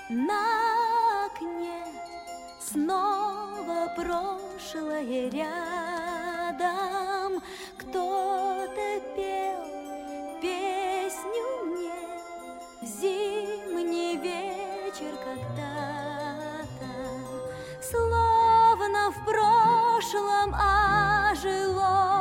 На окне снова прошлое рядом. Кто-то пел песню мне в зимний вечер когда-то. Словно в прошлом ожило